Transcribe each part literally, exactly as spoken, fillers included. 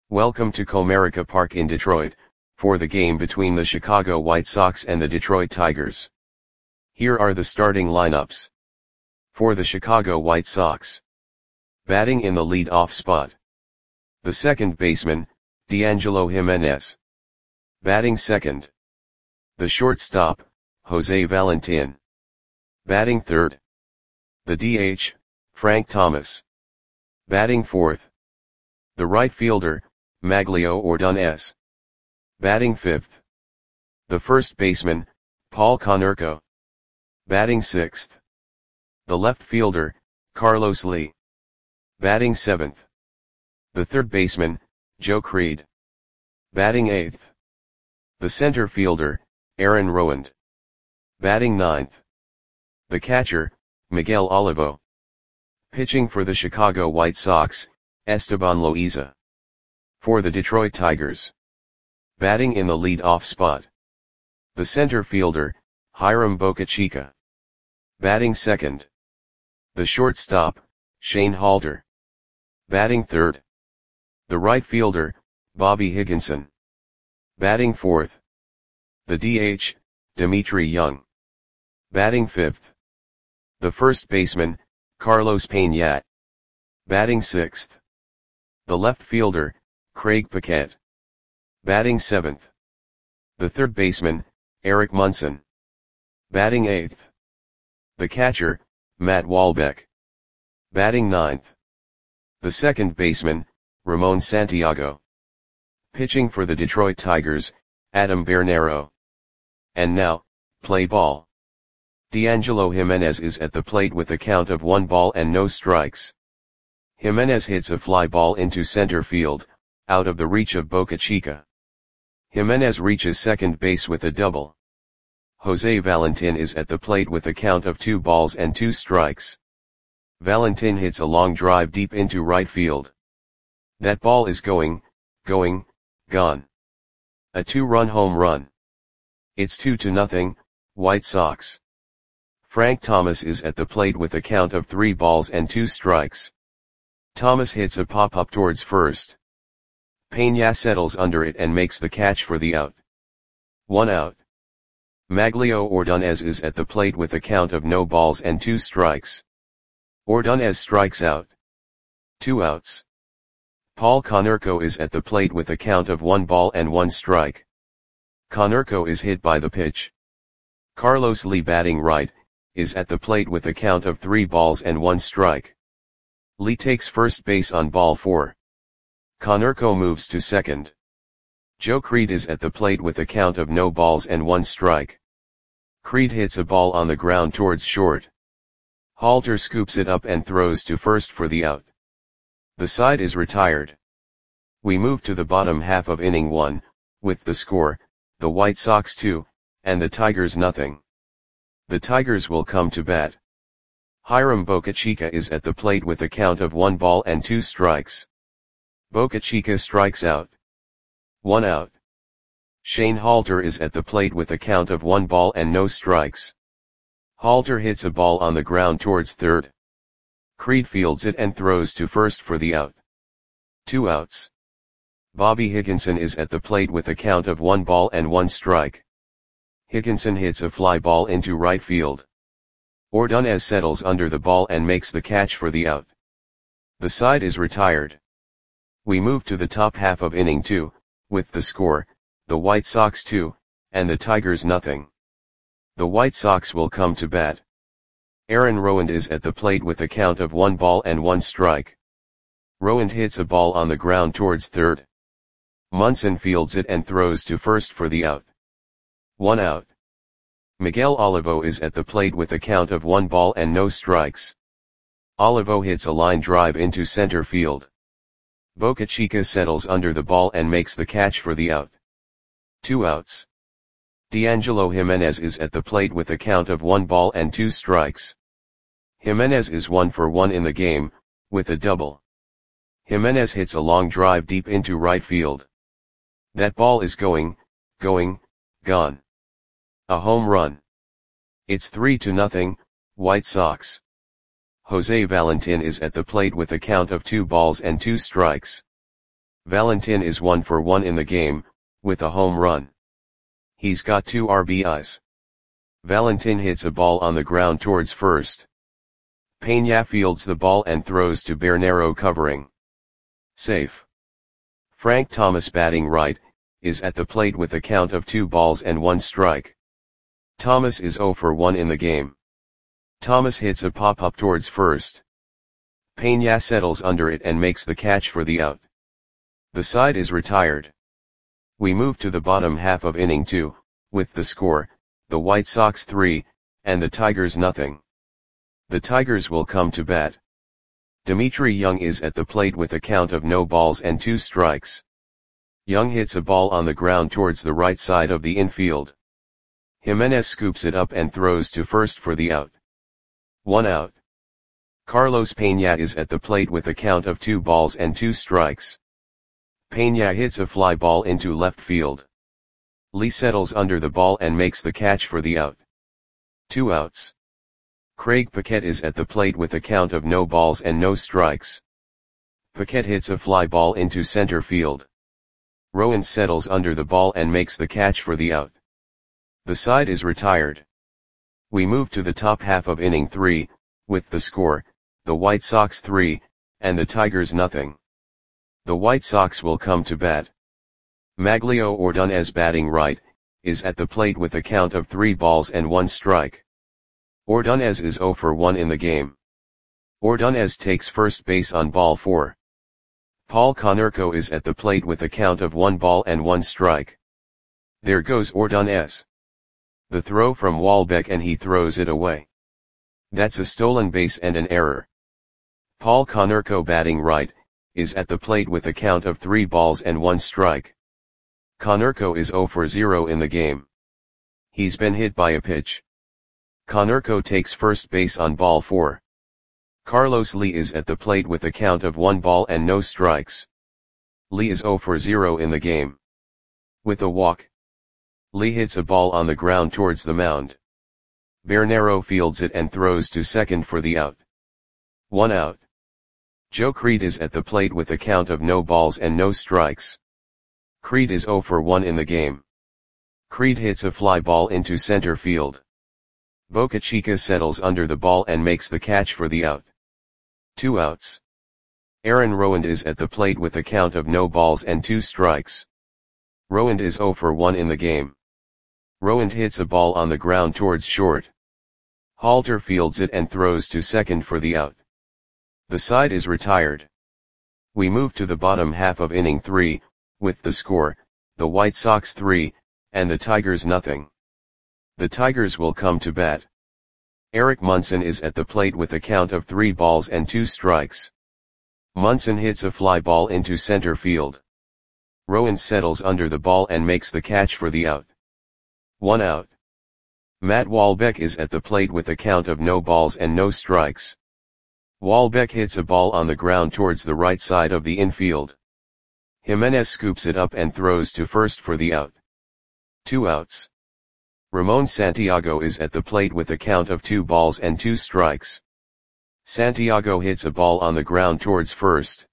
Welcome to Comerica Park in Detroit, for the game between the Chicago White Sox and the Detroit Tigers. Here are the starting lineups. For the Chicago White Sox. Batting in the lead-off spot. The second baseman, D'Angelo Jimenez. Batting second. The shortstop, Jose Valentin. Batting third. The D H, Frank Thomas. Batting fourth. The right fielder, Maglio Ordonez. Batting fifth. The first baseman, Paul Konerko. Batting sixth. The left fielder, Carlos Lee. Batting seventh. The third baseman, Joe Creed. Batting eighth. The center fielder, Aaron Rowand. Batting ninth. The catcher, Miguel Olivo. Pitching for the Chicago White Sox, Esteban Loaiza. For the Detroit Tigers. Batting in the lead-off spot. The center fielder, Hiram Bocachica. Batting second. The shortstop, Shane Halter. Batting third. The right fielder, Bobby Higginson. Batting fourth. The D H, Dimitri Young. Batting fifth. The first baseman, Carlos Peña. Batting sixth. The left fielder, Craig Paquette. Batting seventh. The third baseman, Eric Munson. Batting eighth. The catcher, Matt Walbeck. Batting ninth. The second baseman, Ramon Santiago. Pitching for the Detroit Tigers, Adam Bernero. And now, play ball. D'Angelo Jimenez is at the plate with a count of one ball and no strikes. Jimenez hits a fly ball into center field, out of the reach of Bocachica. Jimenez reaches second base with a double. Jose Valentin is at the plate with a count of two balls and two strikes. Valentin hits a long drive deep into right field. That ball is going, going, gone. A two-run home run. It's two to nothing, White Sox. Frank Thomas is at the plate with a count of three balls and two strikes. Thomas hits a pop-up towards first. Peña settles under it and makes the catch for the out. One out. Maglio Ordonez is at the plate with a count of no balls and two strikes. Ordonez strikes out. Two outs. Paul Konerko is at the plate with a count of one ball and one strike. Konerko is hit by the pitch. Carlos Lee, batting right, is at the plate with a count of three balls and one strike. Lee takes first base on ball four. Konerko moves to second. Joe Creed is at the plate with a count of no balls and one strike. Creed hits a ball on the ground towards short. Halter scoops it up and throws to first for the out. The side is retired. We move to the bottom half of inning one, with the score, the White Sox two, and the Tigers nothing. The Tigers will come to bat. Hiram Bocachica is at the plate with a count of one ball and two strikes. Bocachica strikes out. One out. Shane Halter is at the plate with a count of one ball and no strikes. Halter hits a ball on the ground towards third. Creed fields it and throws to first for the out. Two outs. Bobby Higginson is at the plate with a count of one ball and one strike. Higginson hits a fly ball into right field. Ordonez settles under the ball and makes the catch for the out. The side is retired. We move to the top half of inning two, with the score, the White Sox two, and the Tigers nothing. The White Sox will come to bat. Aaron Rowand is at the plate with a count of one ball and one strike. Rowand hits a ball on the ground towards third. Munson fields it and throws to first for the out. One out. Miguel Olivo is at the plate with a count of one ball and no strikes. Olivo hits a line drive into center field. Bocachica settles under the ball and makes the catch for the out. Two outs. D'Angelo Jimenez is at the plate with a count of one ball and two strikes. Jimenez is one for one in the game, with a double. Jimenez hits a long drive deep into right field. That ball is going, going, gone. A home run. It's three to nothing, White Sox. Jose Valentin is at the plate with a count of two balls and two strikes. Valentin is one for one in the game, with a home run. He's got two R B Is. Valentin hits a ball on the ground towards first. Peña fields the ball and throws to Bernero covering. Safe. Frank Thomas batting right, is at the plate with a count of two balls and one strike. Thomas is zero for one in the game. Thomas hits a pop-up towards first. Peña settles under it and makes the catch for the out. The side is retired. We move to the bottom half of inning two, with the score, the White Sox three, and the Tigers nothing. The Tigers will come to bat. Dimitri Young is at the plate with a count of no balls and two strikes. Young hits a ball on the ground towards the right side of the infield. Jimenez scoops it up and throws to first for the out. One out. Carlos Peña is at the plate with a count of two balls and two strikes. Peña hits a fly ball into left field. Lee settles under the ball and makes the catch for the out. Two outs. Craig Paquette is at the plate with a count of no balls and no strikes. Paquette hits a fly ball into center field. Rowan settles under the ball and makes the catch for the out. The side is retired. We move to the top half of inning three, with the score, the White Sox three, and the Tigers nothing. The White Sox will come to bat. Maglio Ordonez batting right, is at the plate with a count of three balls and one strike. Ordonez is zero for one in the game. Ordonez takes first base on ball four. Paul Konerko is at the plate with a count of one ball and one strike. There goes Ordonez. The throw from Walbeck and he throws it away. That's a stolen base and an error. Paul Konerko batting right, is at the plate with a count of three balls and one strike. Konerko is zero for zero in the game. He's been hit by a pitch. Konerko takes first base on ball four. Carlos Lee is at the plate with a count of one ball and no strikes. Lee is zero for zero in the game. With a walk. Lee hits a ball on the ground towards the mound. Bernero fields it and throws to second for the out. One out. Joe Creed is at the plate with a count of no balls and no strikes. Creed is zero for one in the game. Creed hits a fly ball into center field. Boca Chica settles under the ball and makes the catch for the out. Two outs. Aaron Rowand is at the plate with a count of no balls and two strikes. Rowand is zero for one in the game. Rowand hits a ball on the ground towards short. Halter fields it and throws to second for the out. The side is retired. We move to the bottom half of inning three, with the score, the White Sox three, and the Tigers nothing. The Tigers will come to bat. Eric Munson is at the plate with a count of three balls and two strikes. Munson hits a fly ball into center field. Rowan settles under the ball and makes the catch for the out. One out. Matt Walbeck is at the plate with a count of no balls and no strikes. Walbeck hits a ball on the ground towards the right side of the infield. Jimenez scoops it up and throws to first for the out. Two outs. Ramon Santiago is at the plate with a count of two balls and two strikes. Santiago hits a ball on the ground towards first.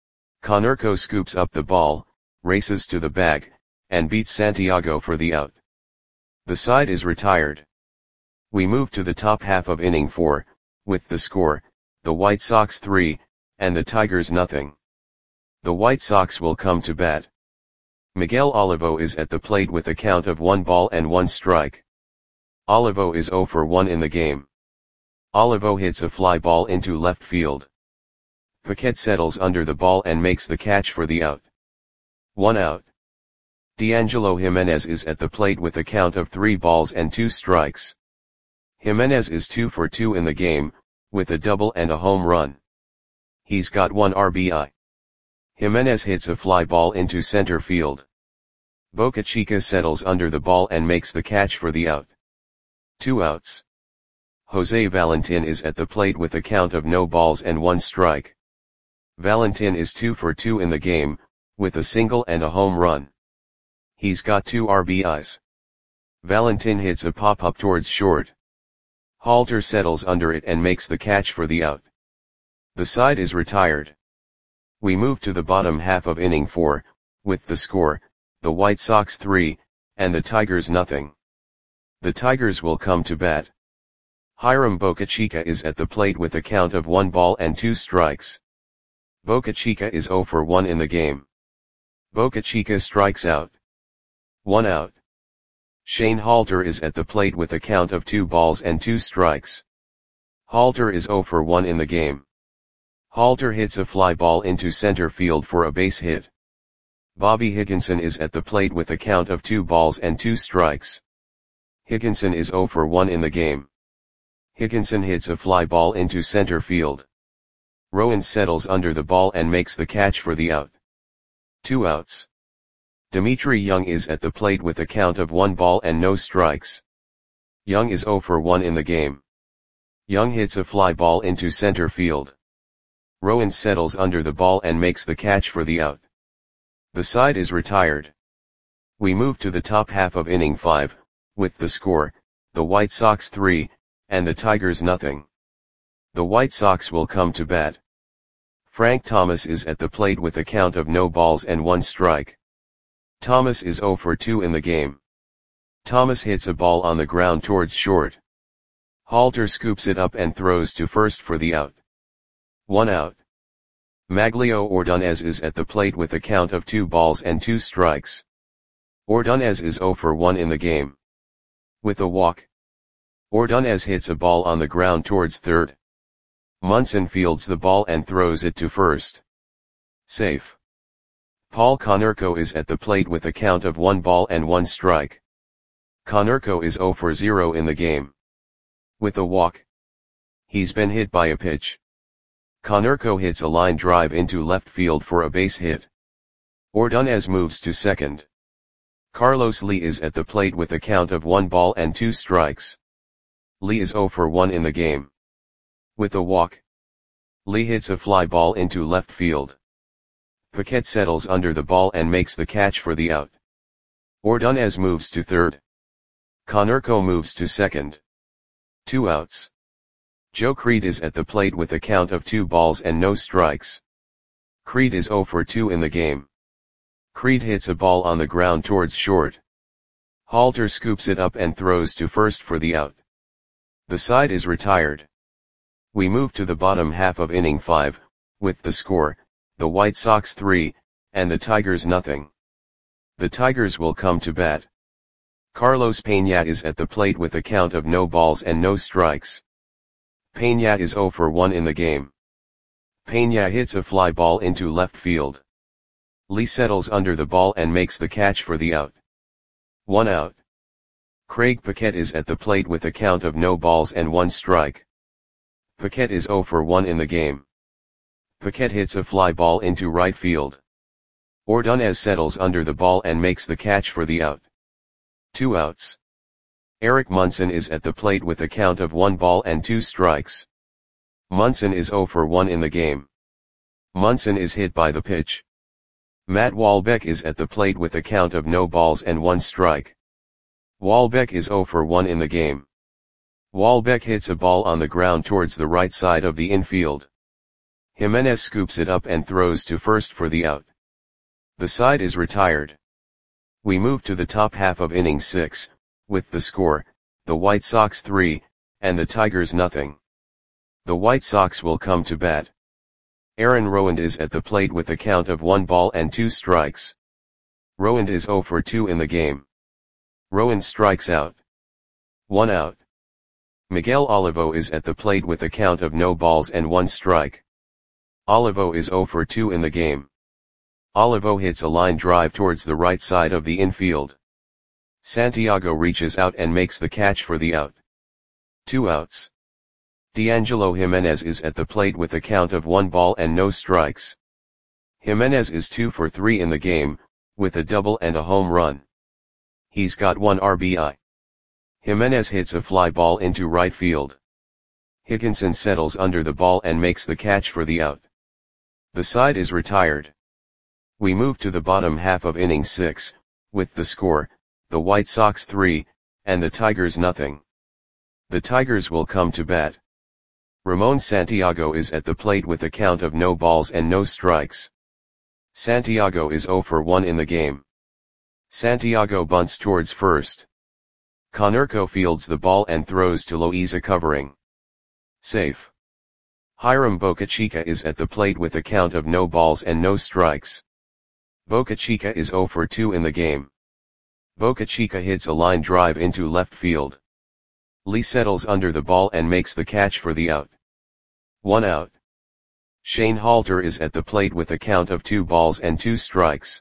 Konerko scoops up the ball, races to the bag, and beats Santiago for the out. The side is retired. We move to the top half of inning four, with the score, the White Sox three, and the Tigers nothing. The White Sox will come to bat. Miguel Olivo is at the plate with a count of one ball and one strike. Olivo is zero for one in the game. Olivo hits a fly ball into left field. Paquette settles under the ball and makes the catch for the out. One out. D'Angelo Jimenez is at the plate with a count of three balls and two strikes. Jimenez is two for two in the game, with a double and a home run. He's got one R B I. Jimenez hits a fly ball into center field. Boca Chica settles under the ball and makes the catch for the out. Two outs. Jose Valentin is at the plate with a count of no balls and one strike. Valentin is two for two in the game, with a single and a home run. He's got two R B Is. Valentin hits a pop-up towards short. Halter settles under it and makes the catch for the out. The side is retired. We move to the bottom half of inning four, with the score, the White Sox three, and the Tigers nothing. The Tigers will come to bat. Hiram Bocachica is at the plate with a count of one ball and two strikes. Bocachica is zero for one in the game. Bocachica strikes out. One out. Shane Halter is at the plate with a count of two balls and two strikes. Halter is zero for one in the game. Halter hits a fly ball into center field for a base hit. Bobby Higginson is at the plate with a count of two balls and two strikes. Higginson is zero for one in the game. Higginson hits a fly ball into center field. Rowan settles under the ball and makes the catch for the out. Two outs. Dimitri Young is at the plate with a count of one ball and no strikes. Young is zero for one in the game. Young hits a fly ball into center field. Rowan settles under the ball and makes the catch for the out. The side is retired. We move to the top half of inning five, with the score, the White Sox three, and the Tigers nothing. The White Sox will come to bat. Frank Thomas is at the plate with a count of no balls and one strike. Thomas is zero for two in the game. Thomas hits a ball on the ground towards short. Halter scoops it up and throws to first for the out. One out. Maglio Ordonez is at the plate with a count of two balls and two strikes. Ordonez is zero for one in the game. With a walk. Ordonez hits a ball on the ground towards third. Munson fields the ball and throws it to first. Safe. Paul Konerko is at the plate with a count of one ball and one strike. Konerko is zero for zero in the game. With a walk. He's been hit by a pitch. Konerko hits a line drive into left field for a base hit. Ordonez moves to second. Carlos Lee is at the plate with a count of one ball and two strikes. Lee is zero for one in the game. With a walk. Lee hits a fly ball into left field. Paquette settles under the ball and makes the catch for the out. Ordonez moves to third. Konerko moves to second. Two outs. Joe Creed is at the plate with a count of two balls and no strikes. Creed is zero for two in the game. Creed hits a ball on the ground towards short. Halter scoops it up and throws to first for the out. The side is retired. We move to the bottom half of inning five, with the score, the White Sox three, and the Tigers nothing. The Tigers will come to bat. Carlos Peña is at the plate with a count of no balls and no strikes. Peña is zero for one in the game. Peña hits a fly ball into left field. Lee settles under the ball and makes the catch for the out. One out. Craig Paquette is at the plate with a count of no balls and one strike. Paquette is zero for one in the game. Paquette hits a fly ball into right field. Ordonez settles under the ball and makes the catch for the out. Two outs. Eric Munson is at the plate with a count of one ball and two strikes. Munson is zero for one in the game. Munson is hit by the pitch. Matt Walbeck is at the plate with a count of no balls and one strike. Walbeck is zero for one in the game. Walbeck hits a ball on the ground towards the right side of the infield. Jimenez scoops it up and throws to first for the out. The side is retired. We move to the top half of inning six, with the score, the White Sox three, and the Tigers nothing. The White Sox will come to bat. Aaron Rowand is at the plate with a count of one ball and two strikes. Rowand is zero for two in the game. Rowand strikes out. One out. Miguel Olivo is at the plate with a count of no balls and one strike. Olivo is zero for two in the game. Olivo hits a line drive towards the right side of the infield. Santiago reaches out and makes the catch for the out. Two outs. D'Angelo Jimenez is at the plate with a count of one ball and no strikes. Jimenez is two for three in the game, with a double and a home run. He's got one R B I. Jimenez hits a fly ball into right field. Higginson settles under the ball and makes the catch for the out. The side is retired. We move to the bottom half of inning six, with the score, the White Sox three, and the Tigers nothing. The Tigers will come to bat. Ramon Santiago is at the plate with a count of no balls and no strikes. Santiago is zero for one in the game. Santiago bunts towards first. Konerko fields the ball and throws to Loiza covering. Safe. Hiram Bocachica is at the plate with a count of no balls and no strikes. Bocachica is zero for two in the game. Bocachica hits a line drive into left field. Lee settles under the ball and makes the catch for the out. One out. Shane Halter is at the plate with a count of two balls and two strikes.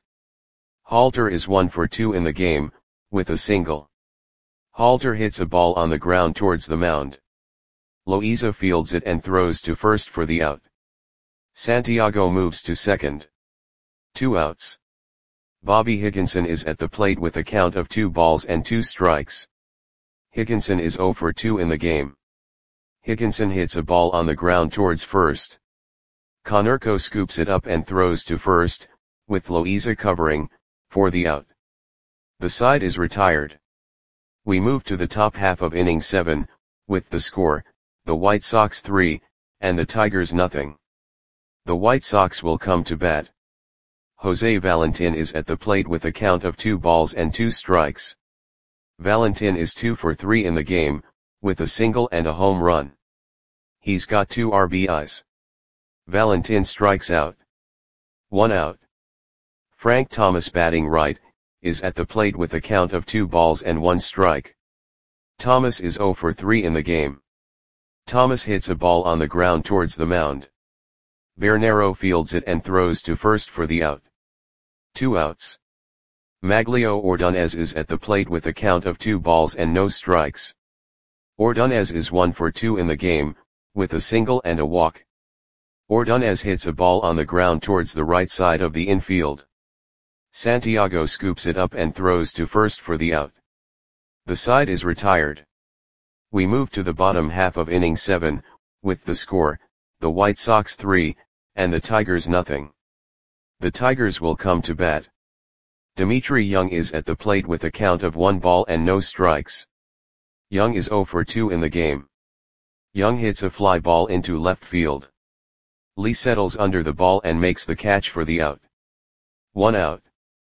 Halter is one for two in the game, with a single. Halter hits a ball on the ground towards the mound. Loiza fields it and throws to first for the out. Santiago moves to second. Two outs. Bobby Higginson is at the plate with a count of two balls and two strikes. Higginson is zero for two in the game. Higginson hits a ball on the ground towards first. Konerko scoops it up and throws to first, with Loiza covering, for the out. The side is retired. We move to the top half of inning seven, with the score, the White Sox three, and the Tigers nothing. The White Sox will come to bat. Jose Valentin is at the plate with a count of two balls and two strikes. Valentin is two for three in the game, with a single and a home run. He's got two R B Is. Valentin strikes out. One out. Frank Thomas, batting right, is at the plate with a count of two balls and one strike. Thomas is zero for three in the game. Thomas hits a ball on the ground towards the mound. Bernero fields it and throws to first for the out. Two outs. Maglio Ordonez is at the plate with a count of two balls and no strikes. Ordonez is one for two in the game, with a single and a walk. Ordonez hits a ball on the ground towards the right side of the infield. Santiago scoops it up and throws to first for the out. The side is retired. We move to the bottom half of inning seven, with the score, the White Sox three, and the Tigers nothing. The Tigers will come to bat. Dimitri Young is at the plate with a count of one ball and no strikes. Young is zero for two in the game. Young hits a fly ball into left field. Lee settles under the ball and makes the catch for the out. One out.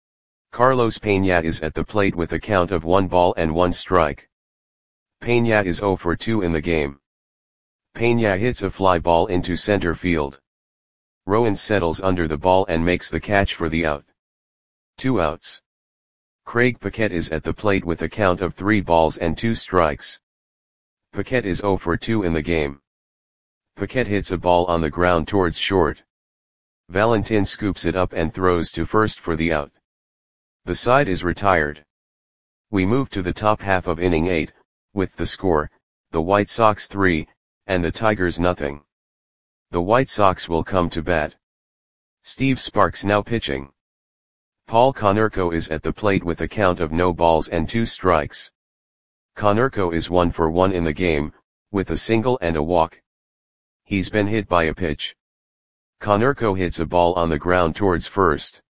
Carlos Peña is at the plate with a count of one ball and one strike. Peña is zero for two in the game. Peña hits a fly ball into center field. Rowan settles under the ball and makes the catch for the out. Two outs. Craig Paquette is at the plate with a count of three balls and two strikes. Paquette is zero for two in the game. Paquette hits a ball on the ground towards short. Valentin scoops it up and throws to first for the out. The side is retired. We move to the top half of inning eight, with the score, the White Sox three, and the Tigers nothing. The White Sox will come to bat. Steve Sparks now pitching. Paul Konerko is at the plate with a count of no balls and two strikes. Konerko is one for one in the game, with a single and a walk. He's been hit by a pitch. Konerko hits a ball on the ground towards first.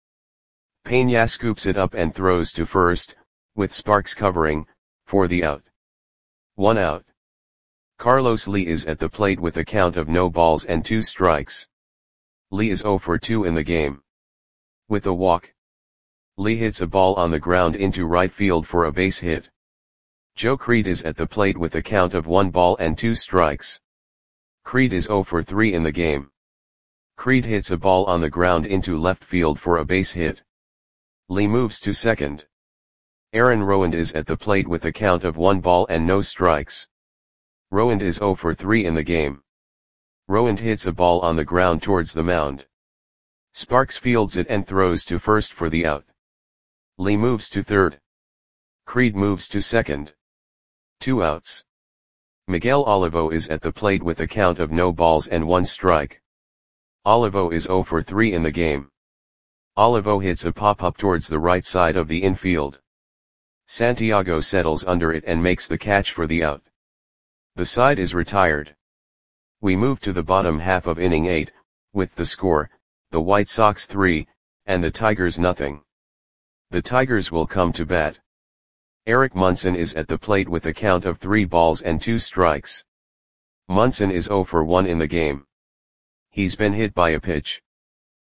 Peña scoops it up and throws to first, with Sparks covering, for the out. One out. Carlos Lee is at the plate with a count of no balls and two strikes. Lee is zero for two in the game. With a walk. Lee hits a ball on the ground into right field for a base hit. Joe Creed is at the plate with a count of one ball and two strikes. Creed is zero for three in the game. Creed hits a ball on the ground into left field for a base hit. Lee moves to second. Aaron Rowand is at the plate with a count of one ball and no strikes. Rowand is zero for three in the game. Rowand hits a ball on the ground towards the mound. Sparks fields it and throws to first for the out. Lee moves to third. Creed moves to second. Two outs. Miguel Olivo is at the plate with a count of no balls and one strike. Olivo is zero for three in the game. Olivo hits a pop-up towards the right side of the infield. Santiago settles under it and makes the catch for the out. The side is retired. We move to the bottom half of inning eight, with the score, the White Sox three, and the Tigers nothing. The Tigers will come to bat. Eric Munson is at the plate with a count of three balls and two strikes. Munson is zero for one in the game. He's been hit by a pitch.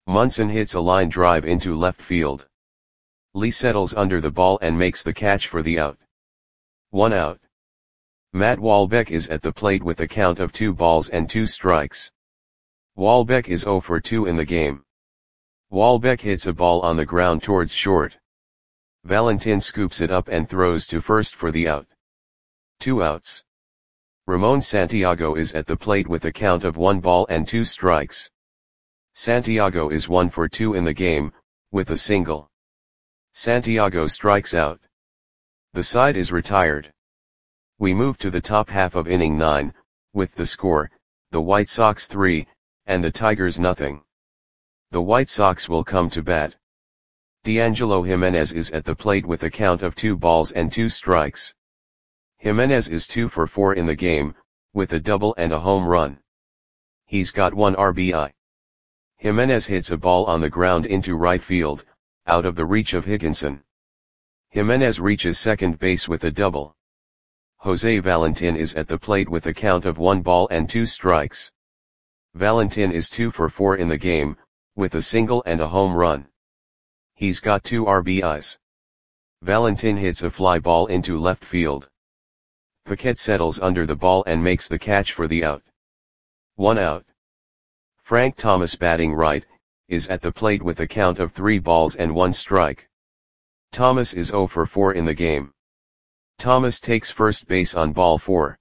Munson hits a line drive into left field. Lee settles under the ball and makes the catch for the out. One out. Matt Walbeck is at the plate with a count of two balls and two strikes. Walbeck is oh for two in the game. Walbeck hits a ball on the ground towards short. Valentin scoops it up and throws to first for the out. Two outs. Ramon Santiago is at the plate with a count of one ball and two strikes. Santiago is one for two in the game, with a single. Santiago strikes out. The side is retired. We move to the top half of inning nine, with the score, the White Sox three, and the Tigers nothing. The White Sox will come to bat. D'Angelo Jimenez is at the plate with a count of two balls and two strikes. Jimenez is two for four in the game, with a double and a home run. He's got one R B I. Jimenez hits a ball on the ground into right field, out of the reach of Higginson. Jimenez reaches second base with a double. Jose Valentin is at the plate with a count of one ball and two strikes. Valentin is two for four in the game, with a single and a home run. He's got two R B Is. Valentin hits a fly ball into left field. Paquette settles under the ball and makes the catch for the out. One out. Frank Thomas, batting right, is at the plate with a count of three balls and one strike. Thomas is oh for four in the game. Thomas takes first base on ball four.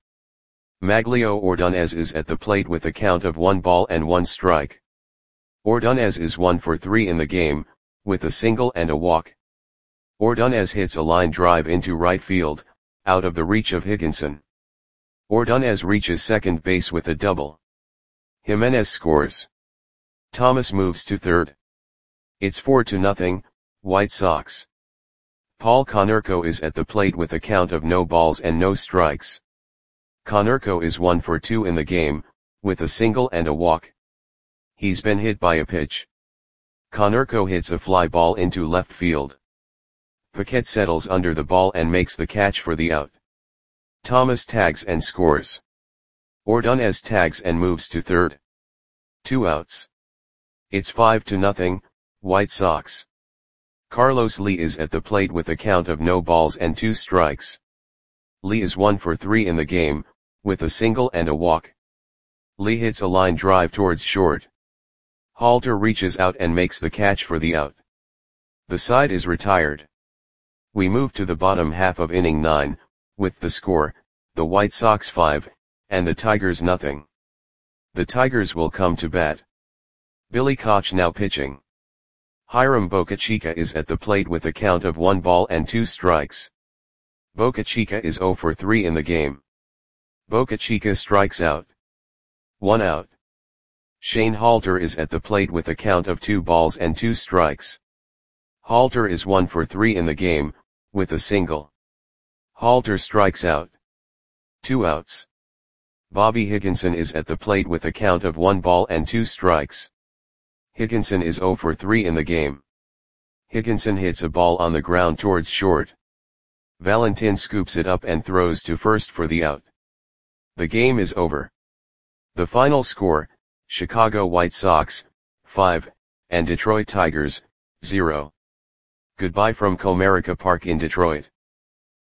Maglio Ordonez is at the plate with a count of one ball and one strike. Ordonez is one for three in the game, with a single and a walk. Ordonez hits a line drive into right field, out of the reach of Higginson. Ordonez reaches second base with a double. Jimenez scores. Thomas moves to third. It's four to nothing, White Sox. Paul Konerko is at the plate with a count of no balls and no strikes. Konerko is one for two in the game, with a single and a walk. He's been hit by a pitch. Konerko hits a fly ball into left field. Paquette settles under the ball and makes the catch for the out. Thomas tags and scores. Ordonez tags and moves to third. Two outs. It's five to nothing, White Sox. Carlos Lee is at the plate with a count of no balls and two strikes. Lee is one for three in the game, with a single and a walk. Lee hits a line drive towards short. Halter reaches out and makes the catch for the out. The side is retired. We move to the bottom half of inning nine, with the score, the White Sox five, and the Tigers nothing. The Tigers will come to bat. Billy Koch now pitching. Hiram Bocachica is at the plate with a count of one ball and two strikes. Bocachica is oh for three in the game. Bocachica strikes out. One out. Shane Halter is at the plate with a count of two balls and two strikes. Halter is one for three in the game, with a single. Halter strikes out. Two outs. Bobby Higginson is at the plate with a count of one ball and two strikes. Higginson is oh for three in the game. Higginson hits a ball on the ground towards short. Valentin scoops it up and throws to first for the out. The game is over. The final score, Chicago White Sox, five, and Detroit Tigers, zero. Goodbye from Comerica Park in Detroit.